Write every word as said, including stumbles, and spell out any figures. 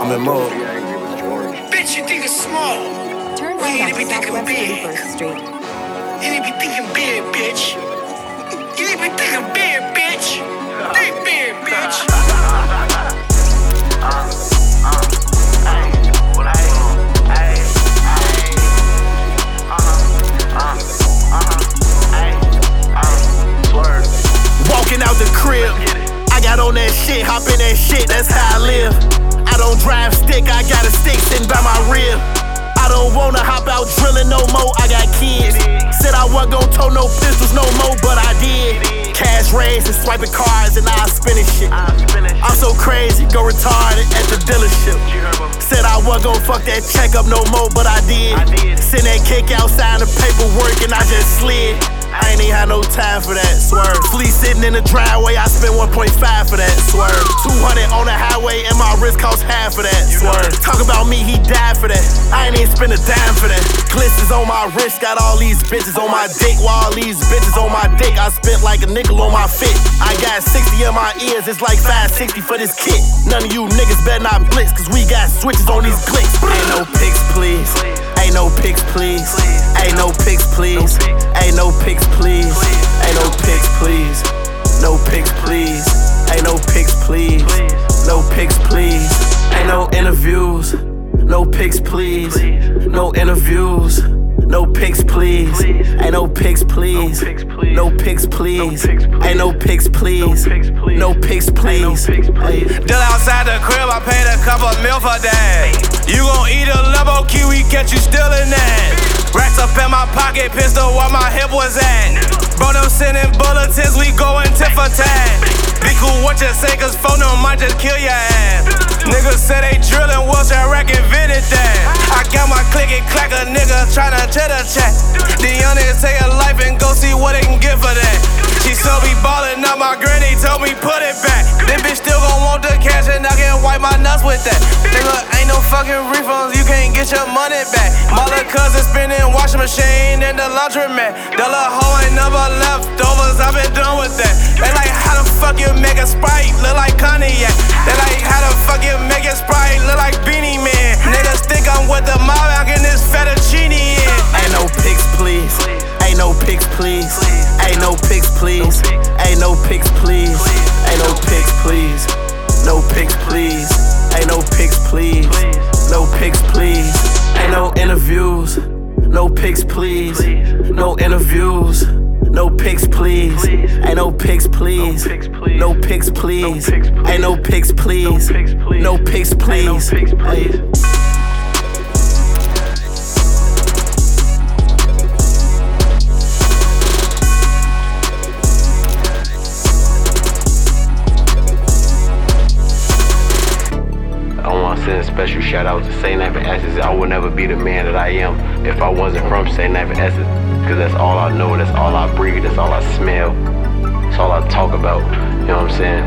I'm in mode. Bitch, you think it's small. Turn We right need to be on thinking Southwest big. thirty-first Street. You need to be thinking big, bitch. You need to be thinking big, bitch. Think big, bitch. Walking out the crib, I got on that shit, hop in that shit, that's how I live. I don't drive stick, I got a stick sitting by my rib. I don't wanna hop out drilling no more, I got kids. Said I wasn't gon' tow no pistols no more, but I did. Cash raised and swiping cards and now I spinning shit. I'm so crazy, go retarded at the dealership. Said I wasn't gon' fuck that check up no more, but I did. Send that cake outside the paperwork and I just slid. I ain't even had no time for that, swerve. Flea sitting in the driveway, I spent one point five for that, swerve. two hundred on the highway and my wrist cost half for that, swerve. Talk about me, he died for that. I ain't even spend a dime for that. Glitzes on my wrist, got all these bitches on my dick. While all these bitches on my dick, I spent like a nickel on my fit. I got sixty in my ears, it's like five sixty for this kit. None of you niggas better not blitz, cause we got switches on these clicks. Ain't no pics, please. Ain't no pics, please. Ain't no pics, please. Ain't no pics, please. Ain't no pics, please. No pics, please. Ain't no pics, please. No pics, please. Ain't no interviews. No pics, please. No interviews. No pics, please. Ain't no pics, please. No pics, please. Ain't no pics, please. No pics, please. Still outside the crib, I paid a couple mil for that. You gon' eat a Lambo kiwi, catch you stealing that. Racks up in my pocket, pistol where my hip was at. Bro, them sending bulletins, we going tit for tat. Be cool what you say, cause phone them might just kill your ass. Niggas say they drillin', what's that rack invented that? I got my click and clack, a nigga tryna chitter chat. The young niggas take a life and go see what they can get for that. She saw me ballin', now my granny told me put it back. This bitch still gon' want the cash and I can wipe my nuts with that. Nigga, ain't no fucking refunds, you can't get your money back. My little cousin spinning washing machine in the laundromat. The little hoe ain't never leftovers, I been done with that. They like how the fuck you make a Sprite look like cognac. They like how the fuck you make a Sprite look like Beanie Man. Niggas think I'm with the mob, I get this fettuccine in. Ain't no pics, please. Ain't no pics, please. Ain't no pics, please. Ain't no pics, please. Ain't no pics, please. No pics, please. Ain't no pics, please. No pics, please. Ain't no interviews. No pics, please. No interviews. No pics, please. Ain't no pics, please. No pics, please. Ain't no pics, please. No pics, please. Send a special shout out to Saint Knife and Essex. I would never be the man that I am if I wasn't from Saint Knife and Essex, because that's all I know, that's all I breathe, that's all I smell, that's all I talk about. You know what I'm saying?